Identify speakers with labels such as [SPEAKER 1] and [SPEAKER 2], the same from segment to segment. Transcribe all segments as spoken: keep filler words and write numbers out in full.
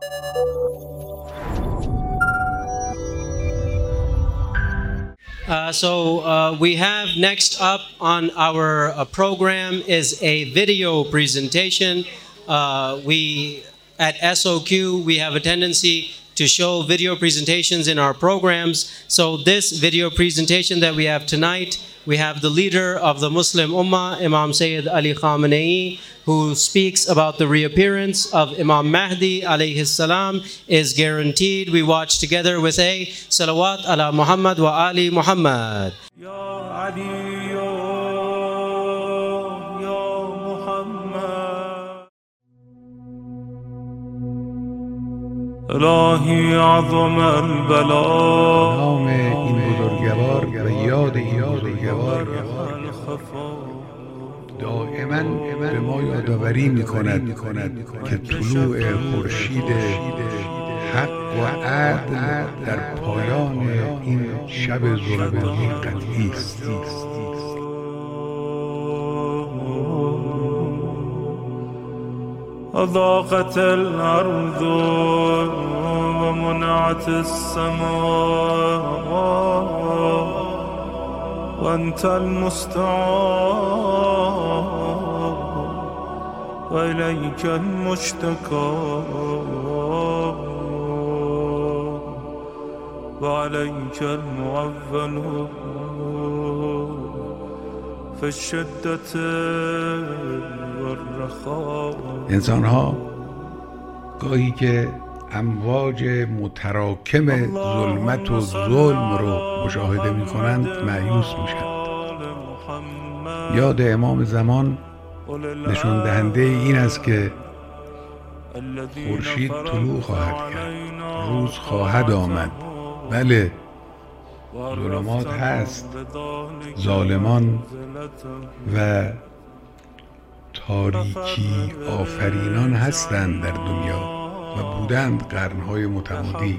[SPEAKER 1] Uh, so uh, we have next up on our uh, program is a video presentation. Uh, we at S O Q we have a tendency to show video presentations in our programs. So this video presentation that we have tonight, we have the leader of the Muslim Ummah, Imam Sayyid Ali Khamenei, who speaks about the reappearance of Imam Mahdi alayhi salam is guaranteed. We watch together with a salawat ala Muhammad wa ali Muhammad. Ya Ali, ya, ya Muhammad.
[SPEAKER 2] الهی عظم البلا نام این بزرگوار و یاد این بزرگوار دائما به ما یادآوری می‌کند که طلوع خورشید حق و عدل در پایان این شب ظلمانی قطعی است. أضاقت الأرض ومنعت السماء وأنت المستعان وإليك المشتكى وعليك المعول في الشدة والرخاء. انسان ها گاهی که امواج متراکم ظلمت و ظلم رو مشاهده می کنند مایوس می شند. یاد امام زمان نشان دهنده این است که خورشید طلوع خواهد کرد، روز خواهد آمد. بله، ظلمات هست، ظالمان و تاریکی آفرینان هستند در دنیا و بودند قرنهای متمادی،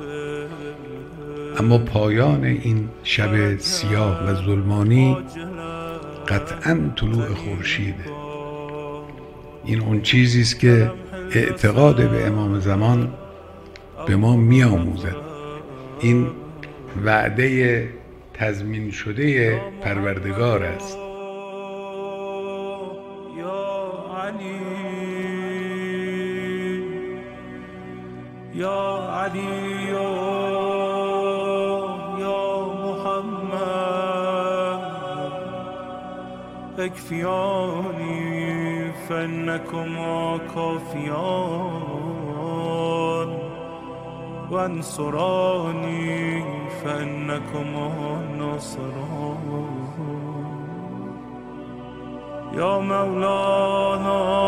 [SPEAKER 2] اما پایان این شب سیاه و ظلمانی قطعاً طلوع خورشیده. این اون چیزی است که اعتقاد به امام زمان به ما می‌آموزد. این وعده تضمین شده پروردگار است. یا علی یا محمد اکفیانی فانکما کافیان وانصرانی فانکما ناصران. یا مولانا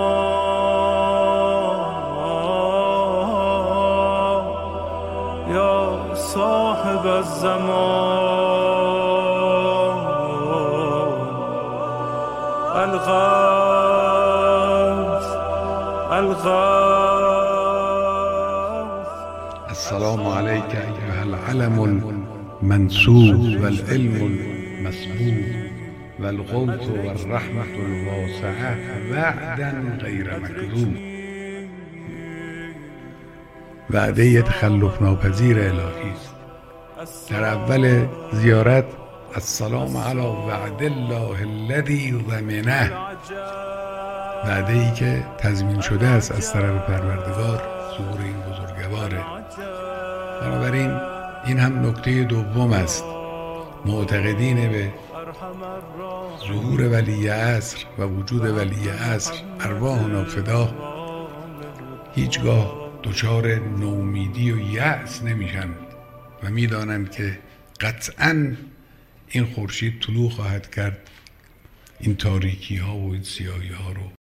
[SPEAKER 2] صاحب الزمان الغوث الغوث. السلام عليك أيها العلم المنسوب والعلم المسبوب والغوث والرحمة الواسعة وعدا غير مكذوب. وعده تخلف ناپذیر الهی است. در اول زیارت السلام علی وعد الله الذی ضمنه، وعده ای که تضمین شده است از طرف پروردگار ظهور این بزرگواره. بنابراین این هم نکته دوم است. معتقدین به ظهور ولی عصر و وجود ولی عصر ارواحنا فدا هیچگاه دچار نومیدی و یأس نمیشن و میدانند که قطعاً این خورشید طلوع خواهد کرد، این تاریکی ها و این سیاهی ها رو